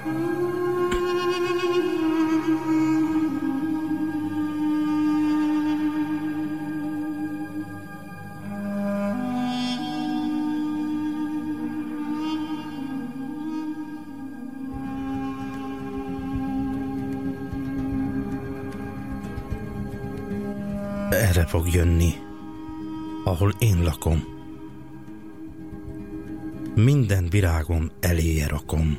Erre fog jönni, ahol én lakom. Minden virágon eléje rakom.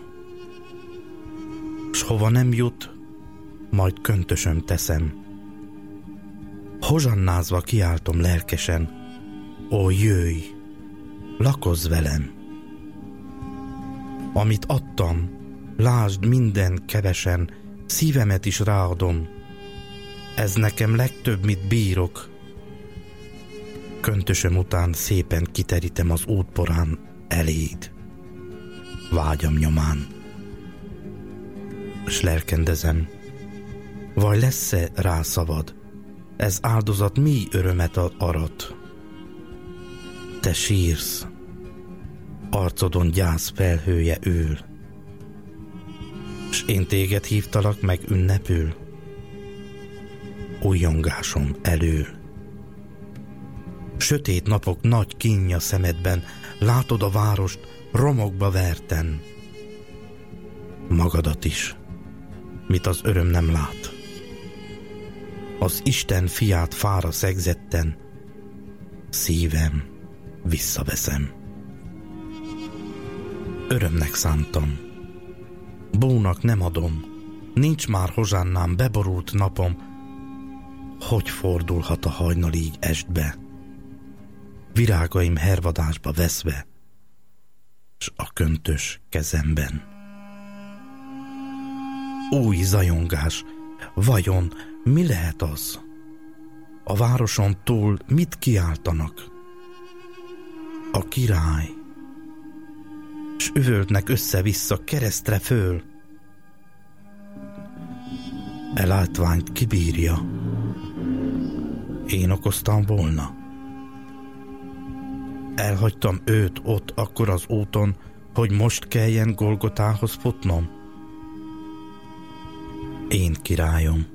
S hova nem jut, majd köntösöm teszem. Hozsannázva kiáltom lelkesen, ó, jöjj, lakozz velem. Amit adtam, lásd minden kevesen, szívemet is ráadom. Ez nekem legtöbb, mit bírok. Köntösöm után szépen kiterítem az útporán eléd, vágyam nyomán. S lelkendezem, vaj lesz-e rá szavad, ez áldozat mi örömet arat? Te sírsz, arcodon gyász felhője ül, s én téged hívtalak meg ünnepül, újjongásom elől. Sötét napok nagy kínja szemedben, látod a várost romokba verten. Magadat is, mit az öröm nem lát. Az Isten fiát fára szegzetten, szívem visszaveszem. Örömnek szántam, búnak nem adom, nincs már hozsánnám, beborult napom. Hogy fordulhat a hajnal így estbe, virágaim hervadásba veszve, s a köntös kezemben. Új zajongás, vajon mi lehet az? A városon túl mit kiáltanak? A király, s üvöltnek össze-vissza keresztre föl. Elátványt kibírja, én okoztam volna. Elhagytam őt ott akkor az úton, hogy most kelljen Golgotához futnom. Én királyom,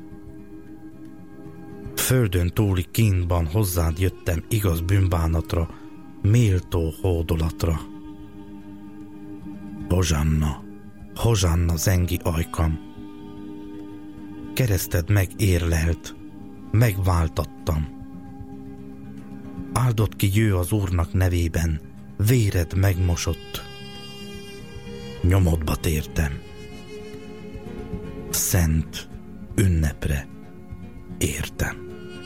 földön túli kínban hozzád jöttem igaz bűnbánatra, méltó hódolatra. Hozsanna, hozsanna zengi ajkam, kereszted megérlelt, megváltattam. Áldott ki jő az Úrnak nevében, véred megmosott. Nyomodba tértem, szent ünnepre értem.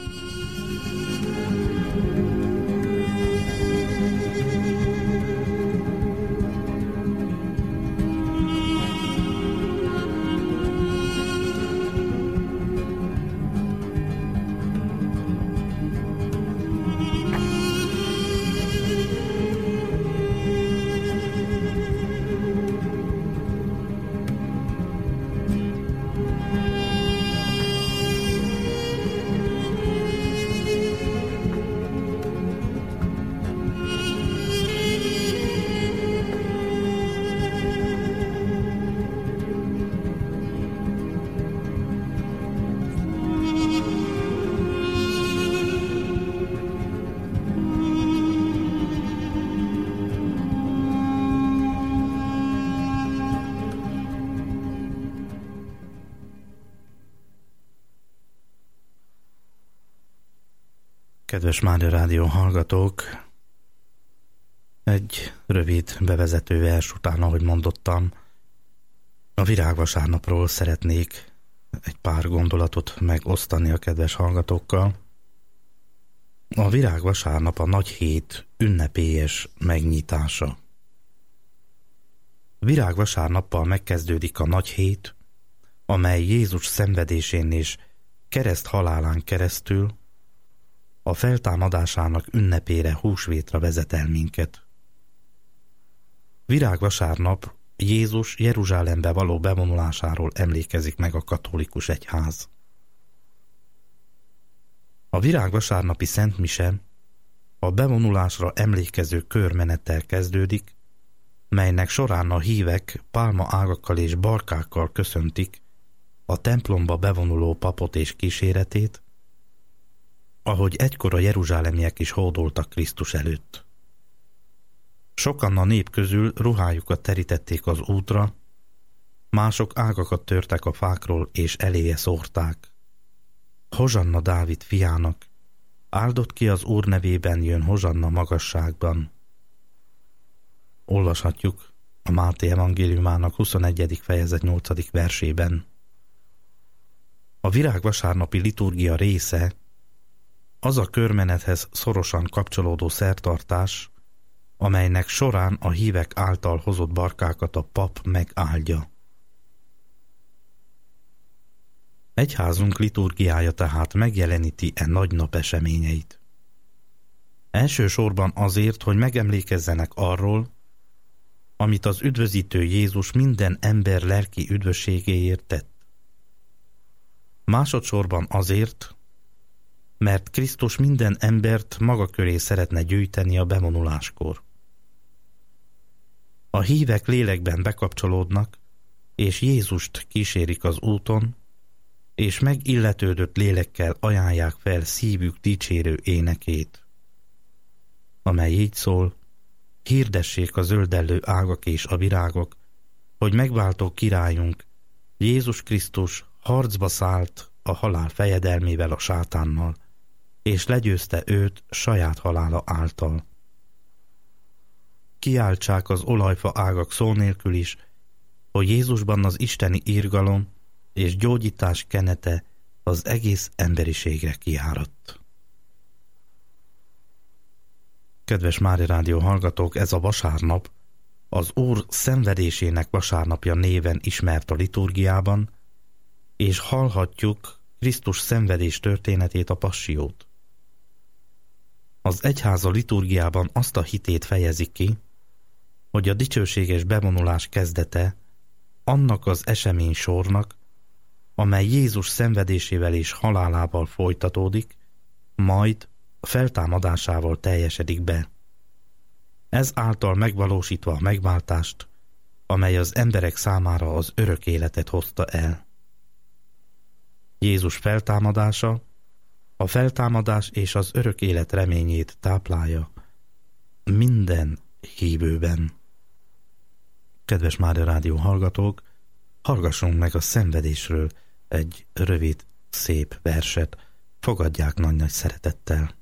Kedves Mária Rádió hallgatók, egy rövid bevezető vers után, ahogy mondottam, a Virágvasárnapról szeretnék egy pár gondolatot megosztani a kedves hallgatókkal. A Virágvasárnap a nagy hét ünnepélyes megnyitása. Virágvasárnappal megkezdődik a nagy hét, amely Jézus szenvedésén és kereszt halálán keresztül a feltámadásának ünnepére, húsvétra vezet el minket. Virágvasárnap Jézus Jeruzsálembe való bevonulásáról emlékezik meg a katolikus egyház. A virágvasárnapi szentmise a bevonulásra emlékező körmenettel kezdődik, melynek során a hívek pálmaágakkal és barkákkal köszöntik a templomba bevonuló papot és kíséretét, ahogy egykor a jeruzsálemiek is hódoltak Krisztus előtt. Sokan a nép közül ruhájukat terítették az útra, mások ágakat törtek a fákról és eléje szórták. Hozsanna Dávid fiának, áldott ki az Úr nevében jön hozsanna magasságban. Olvashatjuk a Máté evangéliumának 21. fejezet 8. versében. A virágvasárnapi liturgia része az a körmenethez szorosan kapcsolódó szertartás, amelynek során a hívek által hozott barkákat a pap megáldja. Egyházunk liturgiája tehát megjeleníti e nagy nap eseményeit. Elsősorban azért, hogy megemlékezzenek arról, amit az üdvözítő Jézus minden ember lelki üdvösségéért tett. Másodszorban azért, mert Krisztus minden embert maga köré szeretne gyűjteni a bevonuláskor. A hívek lélekben bekapcsolódnak, és Jézust kísérik az úton, és megilletődött lélekkel ajánlják fel szívük dicsérő énekét, amely így szól: hirdessék a zöldellő ágak és a virágok, hogy megváltó királyunk, Jézus Krisztus harcba szállt a halál fejedelmével a sátánnal, és legyőzte őt saját halála által. Kiáltsák az olajfa ágak szó nélkül is, hogy Jézusban az isteni irgalom és gyógyítás kenete az egész emberiségre kiáradt. Kedves Mária Rádió hallgatók, ez a vasárnap az Úr szenvedésének vasárnapja néven ismert a liturgiában, és hallhatjuk Krisztus szenvedés történetét, a passziót. Az egyház a liturgiában azt a hitét fejezi ki, hogy a dicsőséges bevonulás kezdete annak az esemény sornak, amely Jézus szenvedésével és halálával folytatódik, majd feltámadásával teljesedik be. Ez által megvalósítva a megváltást, amely az emberek számára az örök életet hozta el. Jézus feltámadása a feltámadás és az örök élet reményét táplálja minden hívőben. Kedves Mária Rádió hallgatók, hallgassunk meg a szenvedésről egy rövid, szép verset. Fogadják nagy-nagy szeretettel.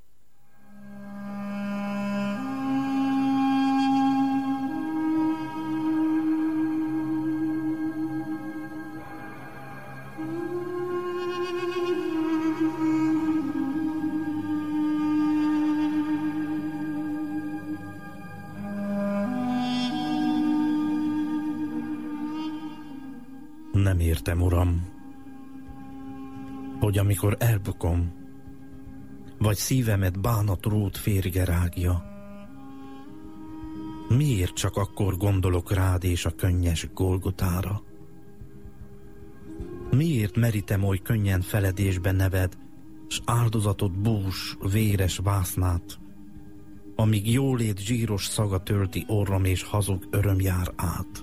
Nem értem, Uram, hogy amikor elbukom, vagy szívemet bánat-rót férge rágja, miért csak akkor gondolok rád és a könnyes Golgotára? Miért merítem oly könnyen feledésbe neved, s áldozatot bús, véres vásznát, amíg jólét zsíros szaga tölti orrom és hazug öröm jár át?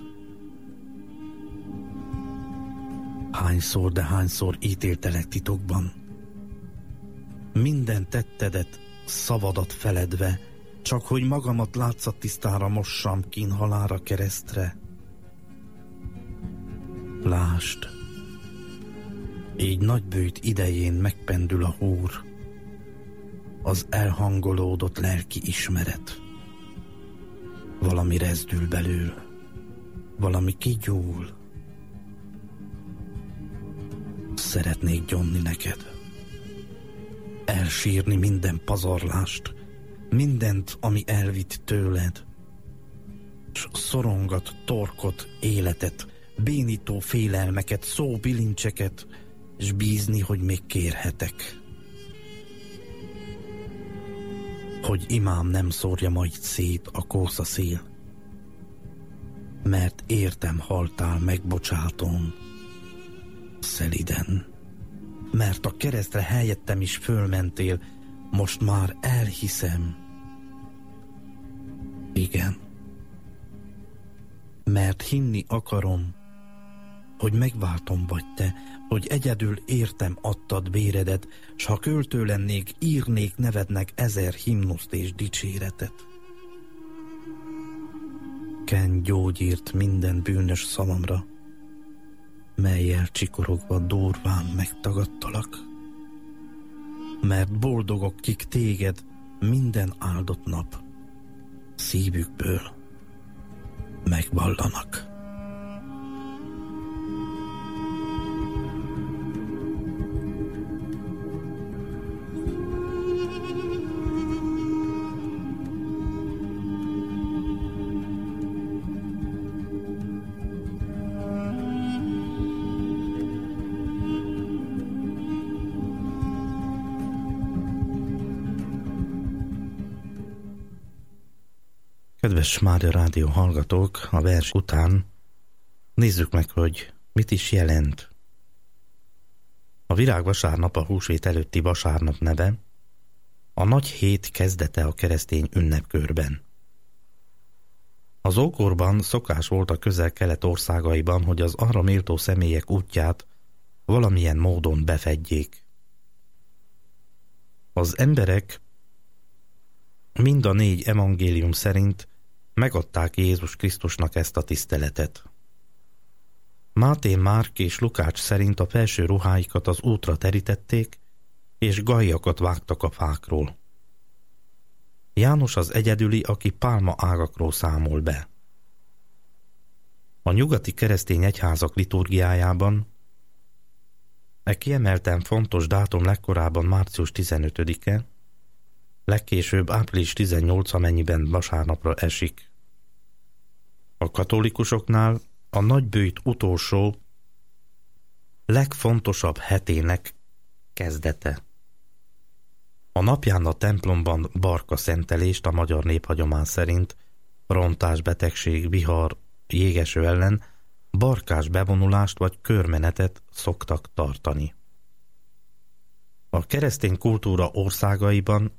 Hányszor, de hányszor ítéltelek titokban? Minden tettedet, szavadat feledve, csak hogy magamat látszattisztára mossam kínhalára keresztre. Lásd, így nagybőjt idején megpendül a húr, az elhangolódott lelki ismeret. Valami rezdül belül, valami kigyúl. Szeretnék gyomni neked, elsírni minden pazarlást, mindent, ami elvitt tőled, s szorongat, torkot, életet, bénító félelmeket, szóbilincseket, s bízni, hogy még kérhetek. Hogy imám nem szórja majd szét a kószaszél, mert értem haltál megbocsátón, szeliden, mert a keresztre helyettem is fölmentél, most már elhiszem. Igen, mert hinni akarom, hogy megváltom vagy te, hogy egyedül értem adtad béredet, s ha költő lennék, írnék nevednek 1000 himnuszt és dicséretet. Kenj gyógyírt minden bűnös szavamra, mellyel csikorogva durván megtagadtalak, mert boldogok, kik téged minden áldott nap szívükből megvallanak. Kedves Mária Rádió hallgatók, a vers után nézzük meg, hogy mit is jelent. A virágvasárnap a húsvét előtti vasárnap neve, a nagy hét kezdete a keresztény ünnepkörben. Az ókorban szokás volt a közel-kelet országaiban, hogy az arra méltó személyek útját valamilyen módon befedjék. Az emberek mind a 4 evangélium szerint megadták Jézus Krisztusnak ezt a tiszteletet. Máté, Márk és Lukács szerint a felső ruháikat az útra terítették, és gajjakat vágtak a fákról. János az egyedüli, aki pálma ágakról számol be. A nyugati keresztény egyházak liturgiájában kiemelten fontos dátum legkorábban március 15-e, legkésőbb április 18, amennyiben vasárnapra esik. A katolikusoknál a nagybőjt utolsó, legfontosabb hetének kezdete. A napján a templomban barka szentelést a magyar néphagyomány szerint rontásbetegség, vihar, jégeső ellen barkás bevonulást vagy körmenetet szoktak tartani. A keresztény kultúra országaiban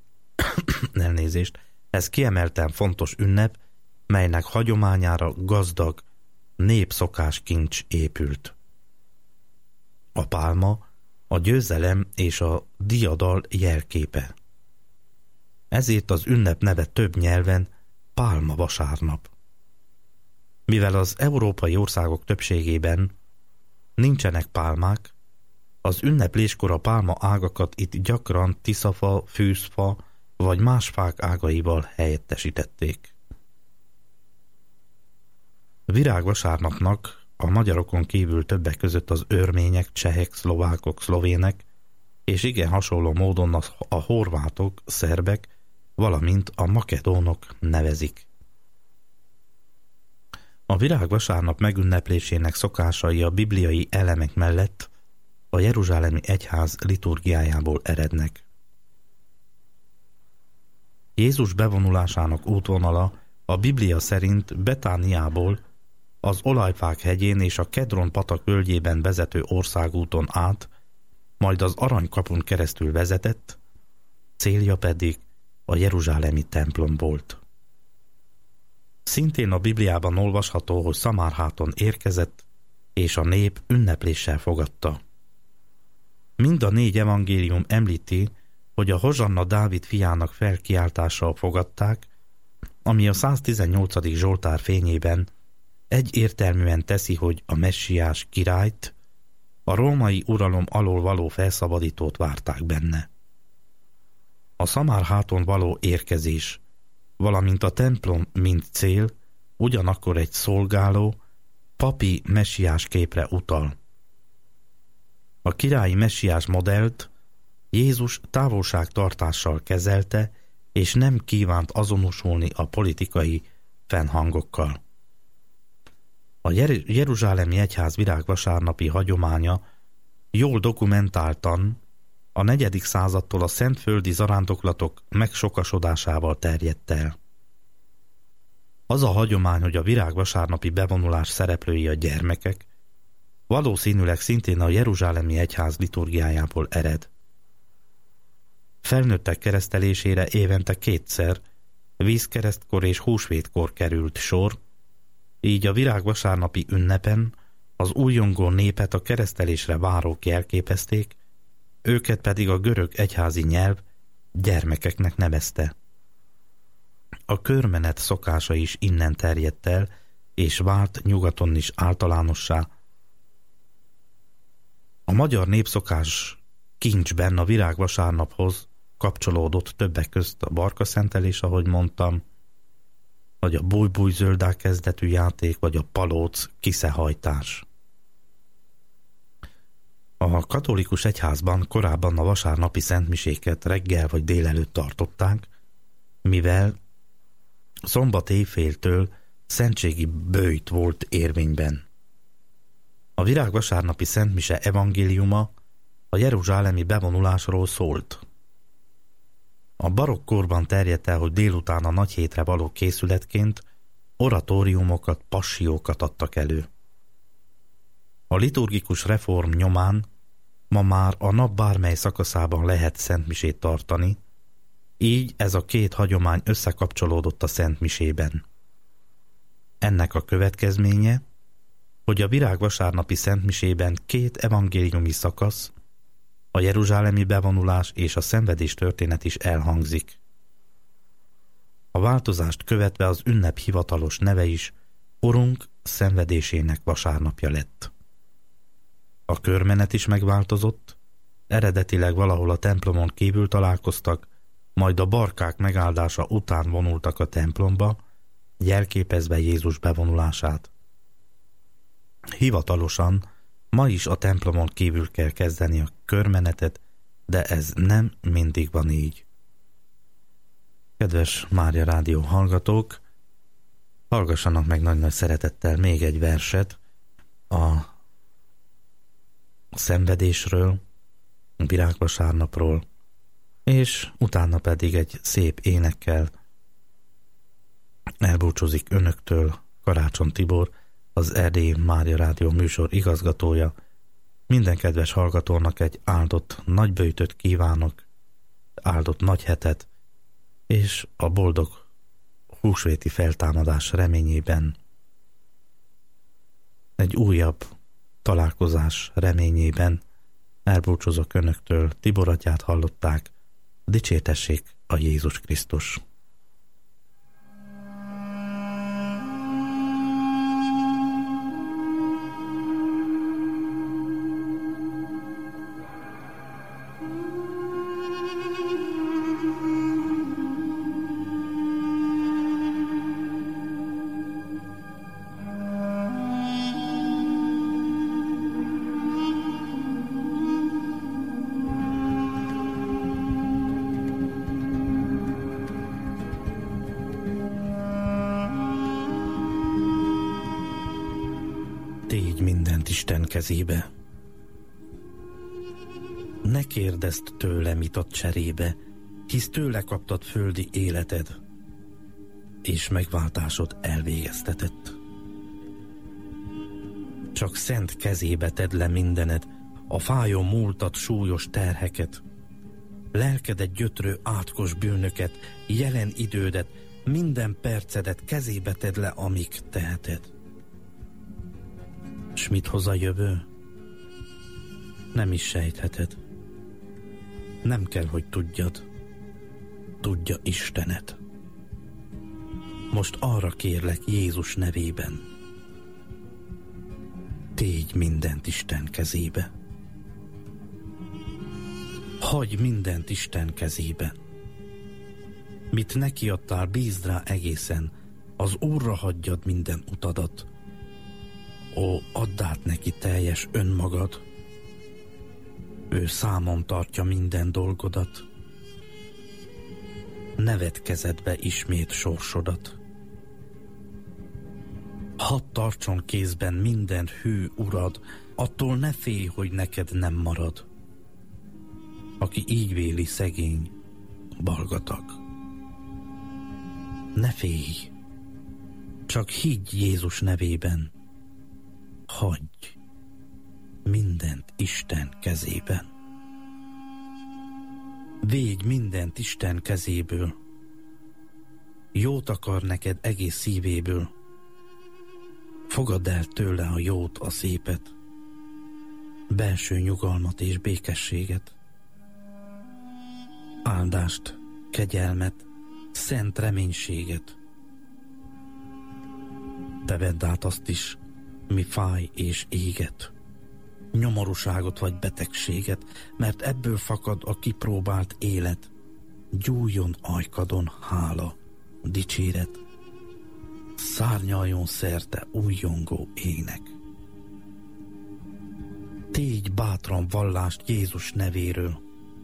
ez kiemelten fontos ünnep, melynek hagyományára gazdag népszokáskincs épült. A pálma a győzelem és a diadal jelképe. Ezért az ünnep neve több nyelven Pálma vasárnap. Mivel az európai országok többségében nincsenek pálmák, az ünnepléskor a pálma ágakat itt gyakran tiszafa, fűzfa vagy más fák ágaival helyettesítették. Virágvasárnapnak a magyarokon kívül többek között az örmények, csehek, szlovákok, szlovének és igen hasonló módon a horvátok, szerbek, valamint a makedónok nevezik. A virágvasárnap megünneplésének szokásai a bibliai elemek mellett a jeruzsálemi egyház liturgiájából erednek. Jézus bevonulásának útvonala a Biblia szerint Betániából az Olajfák hegyén és a Kedron patak völgyében vezető országúton át, majd az Aranykapun keresztül vezetett, célja pedig a jeruzsálemi templom volt. Szintén a Bibliában olvasható, hogy Szamárháton érkezett, és a nép ünnepléssel fogadta. Mind a 4 evangélium említi, hogy a Hozsanna Dávid fiának felkiáltással fogadták, ami a 118. Zsoltár fényében egyértelműen teszi, hogy a messiás királyt, a római uralom alól való felszabadítót várták benne. A Szamárháton való érkezés, valamint a templom mint cél, ugyanakkor egy szolgáló, papi messiás képre utal. A királyi messiás modellt Jézus távolságtartással kezelte, és nem kívánt azonosulni a politikai fennhangokkal. A jeruzsálemi egyház virágvasárnapi hagyománya jól dokumentáltan a 4. századtól a szentföldi zarándoklatok megsokasodásával terjedt el. Az a hagyomány, hogy a virágvasárnapi bevonulás szereplői a gyermekek, valószínűleg szintén a jeruzsálemi egyház liturgiájából ered. Felnőttek keresztelésére évente 2-szer, vízkeresztkor és húsvétkor került sor, Így a virágvasárnapi ünnepen az újongó népet a keresztelésre várók jelképezték, őket pedig a görög egyházi nyelv gyermekeknek nevezte. A körmenet szokása is innen terjedt el, és vált nyugaton is általánossá. A magyar népszokás kincsben a virágvasárnaphoz kapcsolódott többek közt a barkaszentelés, ahogy mondtam, vagy a bújbúj-zöldák kezdetű játék, vagy a palóc kiszehajtás. A katolikus egyházban korábban a vasárnapi szentmiséket reggel vagy délelőtt tartották, mivel szombat éjféltől szentségi böjt volt érvényben. A virágvasárnapi szentmise evangéliuma a jeruzsálemi bevonulásról szólt. A barokk korban terjedt el, hogy délután a nagy hétre való készületként oratóriumokat, passiókat adtak elő. A liturgikus reform nyomán ma már a nap bármely szakaszában lehet szentmisét tartani, így ez a két hagyomány összekapcsolódott a szentmisében. Ennek a következménye, hogy a virágvasárnapi szentmisében két evangéliumi szakasz, a jeruzsálemi bevonulás és a szenvedés történet is elhangzik. A változást követve az ünnep hivatalos neve is Urunk szenvedésének vasárnapja lett. A körmenet is megváltozott, eredetileg valahol a templomon kívül találkoztak, majd a barkák megáldása után vonultak a templomba, jelképezve Jézus bevonulását. Hivatalosan ma is a templomon kívül kell kezdeni a körmenetet, de ez nem mindig van így. Kedves Mária Rádió hallgatók, hallgassanak meg nagy-nagy szeretettel még egy verset a szenvedésről, a virágvasárnapról, és utána pedig egy szép énekkel elbúcsúzik önöktől Karácsony Tibor, az Erdélyi Mária Rádió műsor igazgatója. Minden kedves hallgatónak egy áldott nagyböjtöt kívánok, áldott nagy hetet, és a boldog húsvéti feltámadás reményében, egy újabb találkozás reményében elbúcsúzok önöktől. Tibor atyát hallották, dicsértessék a Jézus Krisztus! Tégy mindent Isten kezébe. Ne kérdezd tőle, mit ad cserébe, hisz tőle kaptad földi életed, és megváltásod elvégeztetett. Csak szent kezébe tedd le mindened, a fájó múltat, súlyos terheket, lelkedet gyötrő átkos bűnöket, jelen idődet, minden percedet kezébe tedd le, amíg teheted. S mit hoz a jövő? Nem is sejtheted. Nem kell, hogy tudjad. Tudja Istened. Most arra kérlek Jézus nevében. Tégy mindent Isten kezébe. Hagyj mindent Isten kezébe. Mit neki adtál, bízd rá egészen, az Úrra hagyjad minden utadat. Ó, add át neki teljes önmagad. Ő számon tartja minden dolgodat. Ne vedd kezedbe ismét sorsodat. Hadd tartson kézben minden hű urad, attól ne félj, hogy neked nem marad. Aki így véli, szegény, balgatag. Ne félj, csak higgy Jézus nevében. Hagyj mindent Isten kezében. Védj mindent Isten kezéből. Jót akar neked egész szívéből. Fogadd el tőle a jót, a szépet, belső nyugalmat és békességet, áldást, kegyelmet, szent reménységet. Te vedd át azt is, mi fáj és éget, nyomorúságot vagy betegséget, mert ebből fakad a kipróbált élet. Gyújjon ajkadon hála, dicséret, szárnyaljon szerte újjongó ének. Tégy bátran vallást Jézus nevéről,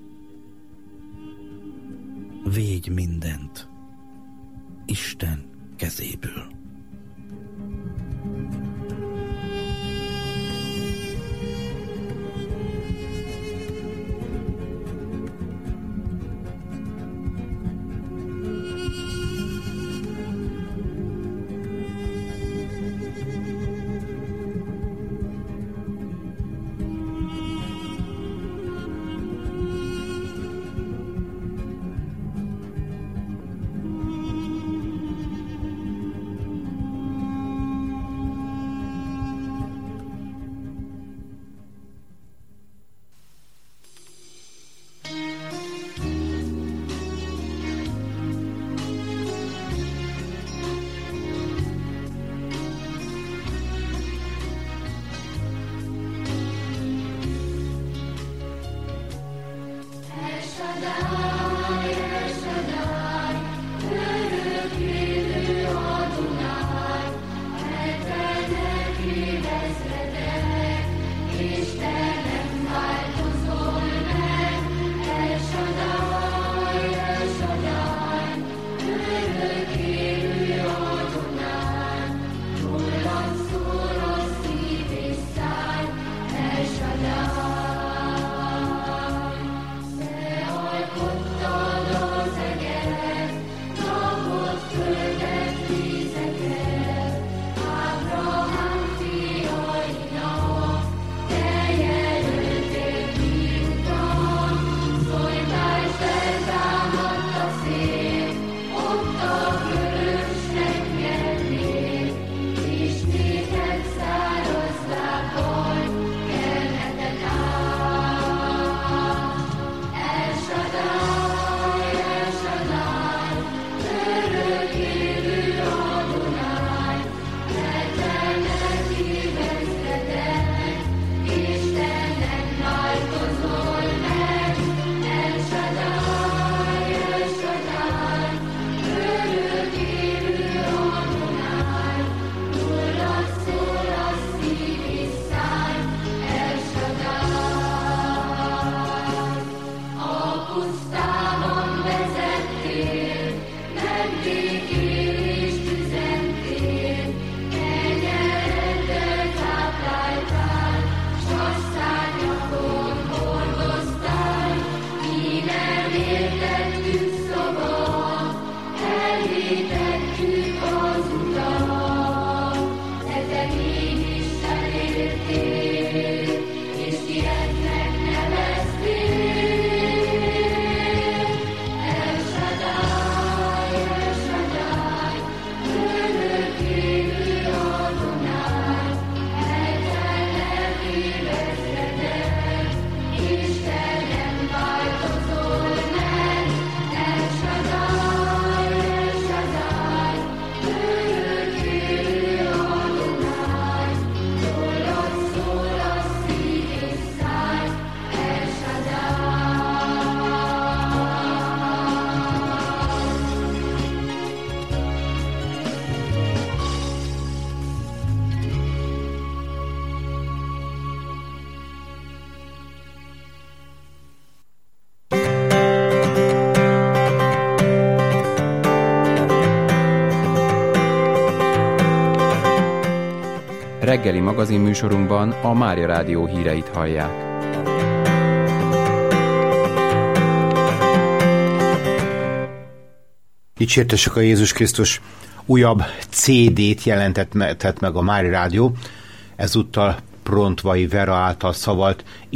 védj mindent Isten kezéből. Reggeli magazinműsorunkban a Mária Rádió híreit hallják. Dicsértessük a Jézus Krisztus! Újabb CD-t jelentett meg a Mária Rádió, ezúttal Prontvai Vera által szavalt